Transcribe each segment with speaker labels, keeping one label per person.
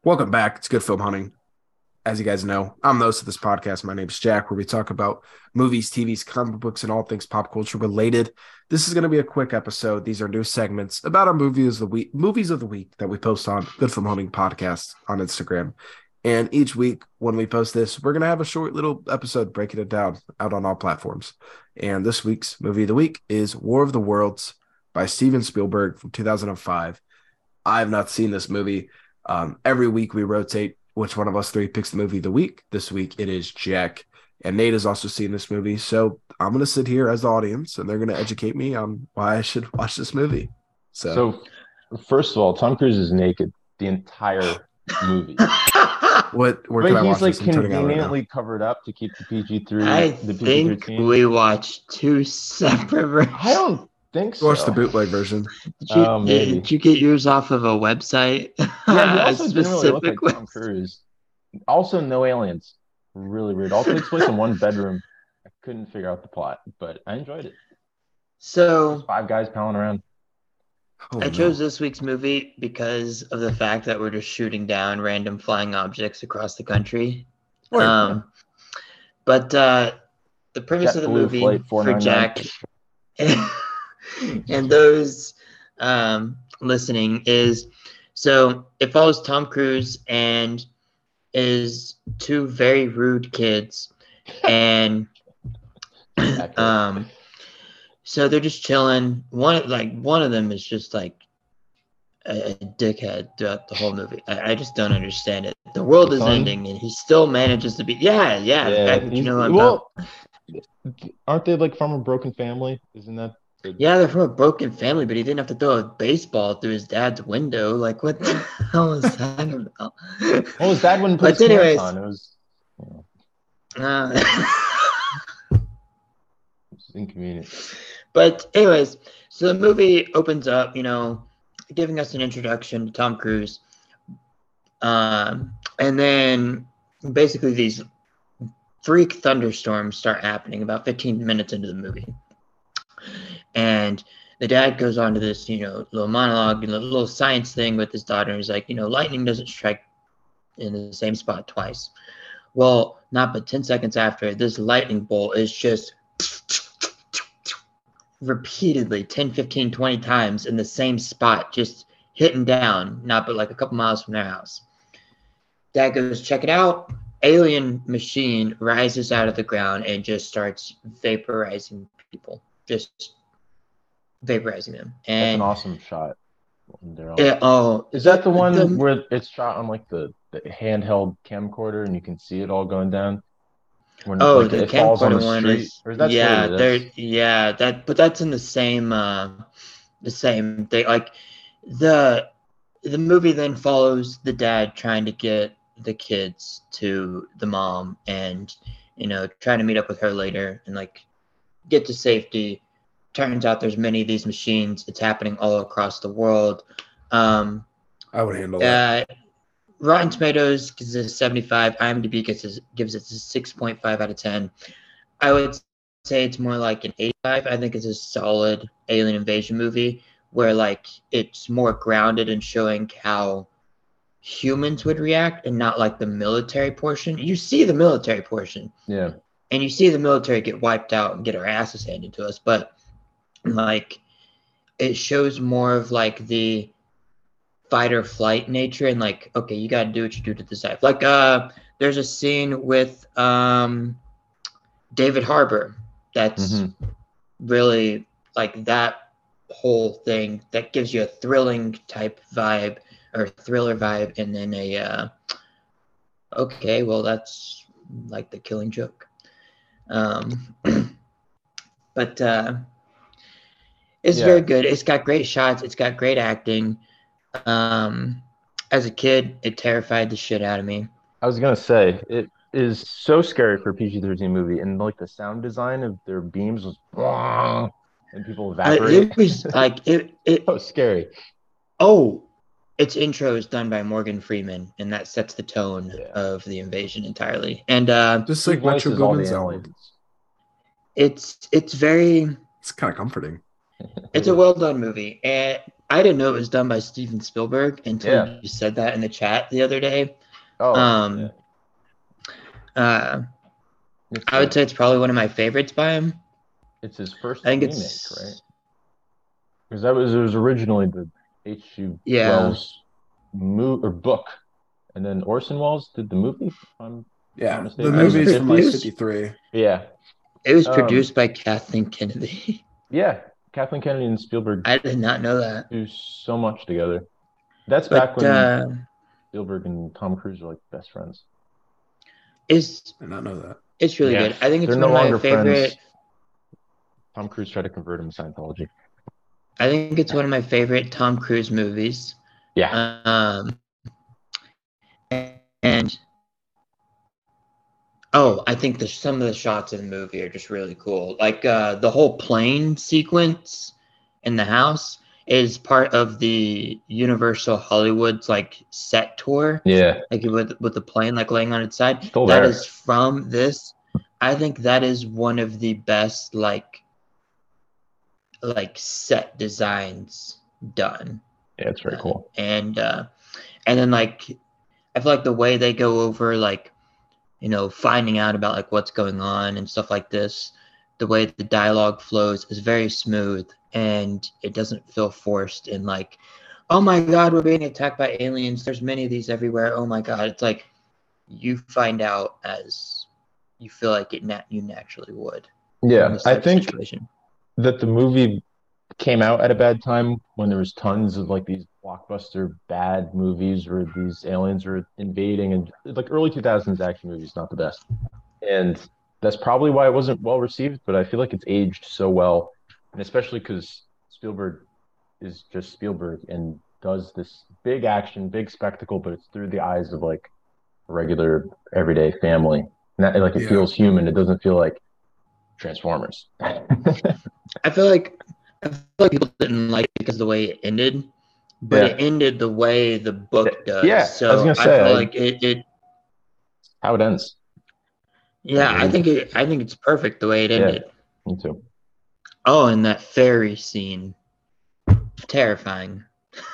Speaker 1: Welcome back. It's Good Film Hunting. As you guys know, I'm the host of this podcast. My name is Jack, where we talk about movies, TVs, comic books, and all things pop culture related. This is going to be a quick episode. These are new segments about our movies of the week that we post on Good Film Hunting podcast on Instagram. And each week when we post this, we're going to have a short little episode breaking it down out on all platforms. And this week's movie of the week is War of the Worlds by Steven Spielberg from 2005. I have not seen this movie. Every week we rotate which one of us three picks the movie of the week. This week it is Jack, and Nate has also seen this movie. So I'm going to sit here as the audience, and they're going to educate me on why I should watch this movie.
Speaker 2: So, first of all, Tom Cruise is naked the entire movie.
Speaker 1: Where
Speaker 2: But
Speaker 1: can I watch
Speaker 2: he's like
Speaker 1: this? I'm turning out right now.
Speaker 2: conveniently covered up to keep the PG-3.
Speaker 3: I
Speaker 2: the
Speaker 3: think
Speaker 2: PG-13.
Speaker 3: we watched two separate versions.
Speaker 2: I don't think so.
Speaker 1: Watch the bootleg version.
Speaker 2: Maybe.
Speaker 3: Did you get yours off of a website?
Speaker 2: Yeah, he also didn't really look
Speaker 3: Specific
Speaker 2: like Tom Cruise. Also, no aliens. Really weird. All takes place in one bedroom. I couldn't figure out the plot, but I enjoyed it.
Speaker 3: So
Speaker 2: Five guys palling around.
Speaker 1: Oh,
Speaker 3: I
Speaker 1: no.
Speaker 3: chose this week's movie because of the fact that we're just shooting down random flying objects across the country.
Speaker 1: Right.
Speaker 3: But the premise of the
Speaker 2: JetBlue
Speaker 3: movie
Speaker 2: Flight
Speaker 3: for
Speaker 2: 499.
Speaker 3: Jack and those listening is so it follows Tom Cruise and is two very rude kids, and so they're just chilling. One of them is just like a dickhead throughout the whole movie. I just don't understand it. The world is ending, and he still manages to be. Yeah. The fact that you know I'm
Speaker 2: aren't they like from a broken family? Isn't that?
Speaker 3: Yeah, they're from a broken family, but he didn't have to throw a baseball through his dad's window. Like, what the hell is that about?
Speaker 2: Well, his dad wouldn't put his pants on. It was inconvenient.
Speaker 3: But anyways, so the movie opens up, giving us an introduction to Tom Cruise. And then basically these freak thunderstorms start happening about 15 minutes into the movie. And the dad goes on to this, little monologue, little science thing with his daughter. And he's like, lightning doesn't strike in the same spot twice. Well, not but 10 seconds after, this lightning bolt is just repeatedly 10, 15, 20 times in the same spot, just hitting down, not but like a couple miles from their house. Dad goes, check it out. Alien machine rises out of the ground and just starts vaporizing people. Just vaporizing them. And
Speaker 2: that's an awesome shot.
Speaker 3: Is
Speaker 2: that the one where it's shot on like the handheld camcorder and you can see it all going down?
Speaker 3: The camcorder one is but that's in the same thing. Like the movie then follows the dad trying to get the kids to the mom and trying to meet up with her later and like get to safety. Turns out there's many of these machines. It's happening all across the world.
Speaker 1: I would handle that.
Speaker 3: Rotten Tomatoes gives it a 75. IMDb gives it a 6.5 out of 10. I would say it's more like an 85. I think it's a solid alien invasion movie where like it's more grounded in showing how humans would react and not like the military portion. You see the military portion.
Speaker 2: Yeah.
Speaker 3: And you see the military get wiped out and get our asses handed to us, but like it shows more of like the fight or flight nature and like, okay, you got to do what you do to decide. Like there's a scene with David Harbour that's really like that whole thing that gives you a thrilling type vibe or thriller vibe, and then okay, well that's like The Killing Joke. But it's very good. It's got great shots. It's got great acting. As a kid, it terrified the shit out of me.
Speaker 2: I was gonna say it is so scary for a PG-13 movie, and like the sound design of their beams was and people evaporate.
Speaker 3: It was like it
Speaker 2: so scary.
Speaker 3: Oh, its intro is done by Morgan Freeman, and that sets the tone of the invasion entirely. And
Speaker 1: just like Metro Boomin's album.
Speaker 3: It's very.
Speaker 1: It's kind of comforting.
Speaker 3: It's a well done movie, and I didn't know it was done by Steven Spielberg until
Speaker 2: Yeah.
Speaker 3: you said that in the chat the other day.
Speaker 2: Oh,
Speaker 3: Um, I would say it's probably one of my favorites by him.
Speaker 2: it's his first
Speaker 3: I think
Speaker 2: remake,
Speaker 3: it's
Speaker 2: right? Because it was originally the H.G.
Speaker 3: Yeah.
Speaker 2: Wells book, and then Orson Welles did the movie. If I'm
Speaker 1: Yeah,
Speaker 2: not mistaken.
Speaker 1: the movie's from like
Speaker 3: produced-
Speaker 1: 53.
Speaker 2: Yeah,
Speaker 3: It was produced by Kathleen Kennedy.
Speaker 2: yeah. Kathleen Kennedy and Spielberg
Speaker 3: I did not know that.
Speaker 2: do so much together. That's
Speaker 3: But
Speaker 2: back when Spielberg and Tom Cruise were like best friends.
Speaker 1: I did not know that.
Speaker 3: It's really
Speaker 2: Yeah.
Speaker 3: good. I think it's
Speaker 2: They're
Speaker 3: one
Speaker 2: no
Speaker 3: of my
Speaker 2: longer
Speaker 3: favorite.
Speaker 2: friends. Tom Cruise tried to convert him to Scientology.
Speaker 3: I think it's one of my favorite Tom Cruise movies.
Speaker 2: Yeah.
Speaker 3: And I think some of the shots in the movie are just really cool. Like the whole plane sequence in the house is part of the Universal Hollywood's like set tour.
Speaker 2: Yeah.
Speaker 3: Like with the plane like laying on its side.
Speaker 2: Still
Speaker 3: That
Speaker 2: there.
Speaker 3: is from this. I think that is one of the best like set designs done.
Speaker 2: Yeah, it's very cool.
Speaker 3: And then like I feel like the way they go over like, you know, finding out about like what's going on and stuff like this, the way the dialogue flows is very smooth and it doesn't feel forced and like, oh my God, we're being attacked by aliens. There's many of these everywhere. Oh my God. It's like you find out as you feel like you naturally would.
Speaker 2: Yeah, I think
Speaker 3: situation.
Speaker 2: that the movie came out at a bad time when there was tons of like these blockbuster bad movies where these aliens were invading, and like early 2000s action movies not the best, and that's probably why it wasn't well received. But I feel like it's aged so well, and especially because Spielberg is just Spielberg and does this big action, big spectacle, but it's through the eyes of like a regular everyday family, and that like it feels human. It doesn't feel like Transformers.
Speaker 3: I feel like people didn't like it because of the way it ended, but it ended the way the book does.
Speaker 2: Yeah,
Speaker 3: so
Speaker 2: I was gonna say,
Speaker 3: I feel like it
Speaker 2: how it ends.
Speaker 3: Yeah, I think it's perfect the way it ended.
Speaker 2: Me too.
Speaker 3: Oh, and that ferry scene, terrifying.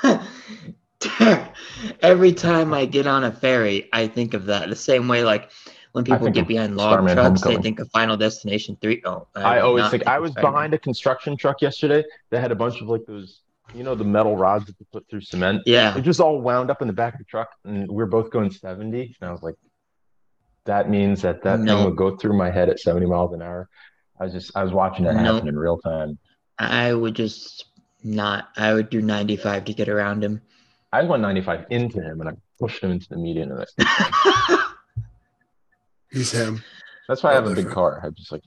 Speaker 3: Every time I get on a ferry, I think of that. The same way, like when people get behind log
Speaker 2: Starman
Speaker 3: trucks,
Speaker 2: Homecoming.
Speaker 3: they think of Final Destination 3. Oh,
Speaker 2: I always
Speaker 3: not
Speaker 2: think I was behind a construction truck yesterday that had a bunch of like those, you know, the metal rods that you put through cement.
Speaker 3: Yeah.
Speaker 2: It just all wound up in the back of the truck, and we were both going 70. And I was like, that means that thing would go through my head at 70 miles an hour. I was watching it happen in real time.
Speaker 3: I would do 95 to get around him.
Speaker 2: I went 95 into him, and I pushed him into the median of it.
Speaker 1: He's him.
Speaker 2: That's why I have a big car. I'm just like,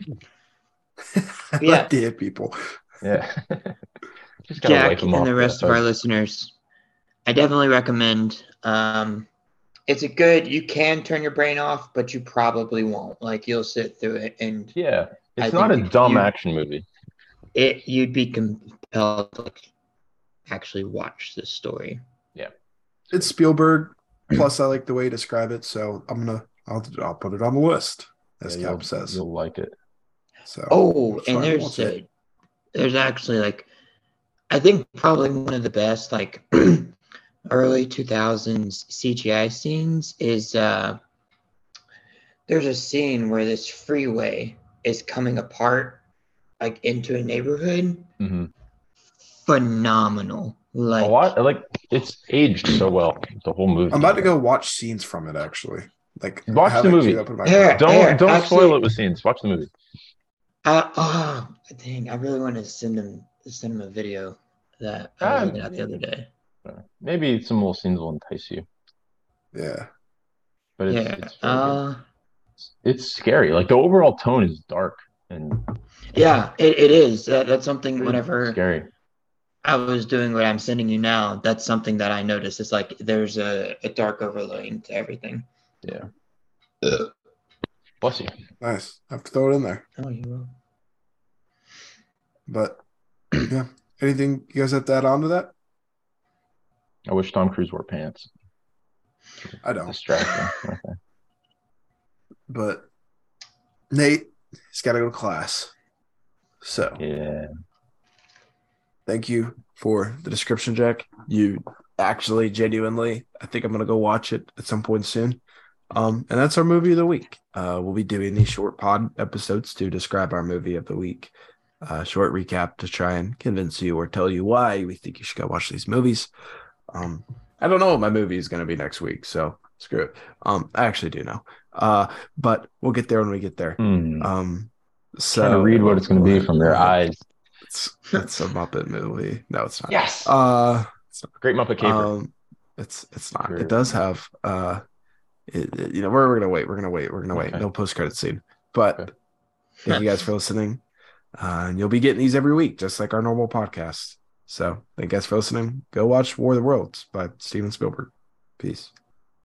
Speaker 3: Yeah.
Speaker 1: Like to hit people.
Speaker 2: Yeah. Just gotta
Speaker 3: Jack
Speaker 2: wipe them
Speaker 3: and
Speaker 2: off.
Speaker 3: the rest of our listeners, I definitely recommend. It's a good. You can turn your brain off, but you probably won't. Like you'll sit through it, and
Speaker 2: it's not a dumb action movie.
Speaker 3: You'd be compelled to like actually watch this story.
Speaker 2: Yeah,
Speaker 1: it's Spielberg. Plus, I like the way you describe it, so I'll put it on the list, as Cap says.
Speaker 2: You'll like it.
Speaker 1: So,
Speaker 3: and there's actually like, I think probably one of the best like early 2000s CGI scenes is there's a scene where this freeway is coming apart like into a neighborhood.
Speaker 2: Mm-hmm.
Speaker 3: Phenomenal. Like
Speaker 2: a lot, like it's aged so well. The whole movie.
Speaker 1: I'm about to go watch scenes from it. Actually, like
Speaker 2: watch the movie. Don't spoil it with scenes. Watch the movie.
Speaker 3: Dang! I really want to send him a video that I was looking at the other day.
Speaker 2: Maybe some little scenes will entice you.
Speaker 1: Yeah,
Speaker 2: but it's scary. Like the overall tone is dark and
Speaker 3: it is. That's something. Whenever
Speaker 2: scary.
Speaker 3: I was doing what I'm sending you now, that's something that I noticed. It's like there's a dark overlaying to everything.
Speaker 2: Yeah. Bless you.
Speaker 1: Nice. I have to throw it in there.
Speaker 3: Oh, you will.
Speaker 1: But yeah, anything you guys have to add on to that?
Speaker 2: I wish Tom Cruise wore pants.
Speaker 1: I don't.
Speaker 2: Distracting. Okay.
Speaker 1: But Nate, he's got to go to class. So
Speaker 2: yeah.
Speaker 1: Thank you for the description, Jack. You actually genuinely, I think I'm gonna go watch it at some point soon. And that's our movie of the week. We'll be doing these short pod episodes to describe our movie of the week. Short recap to try and convince you or tell you why we think you should go watch these movies. I don't know what my movie is going to be next week, so screw it. I actually do know, but we'll get there when we get there. So
Speaker 2: Trying to read what it's going to be from their eyes.
Speaker 1: It's a Muppet movie. No, it's not.
Speaker 2: Yes.
Speaker 1: It's not.
Speaker 2: Great Muppet Caper.
Speaker 1: It's not. It does have we're gonna wait.
Speaker 2: Okay.
Speaker 1: No post credit scene. But
Speaker 2: Okay.
Speaker 1: thank you guys for listening. And you'll be getting these every week, just like our normal podcast. So thank you guys for listening. Go watch War of the Worlds by Steven Spielberg. Peace.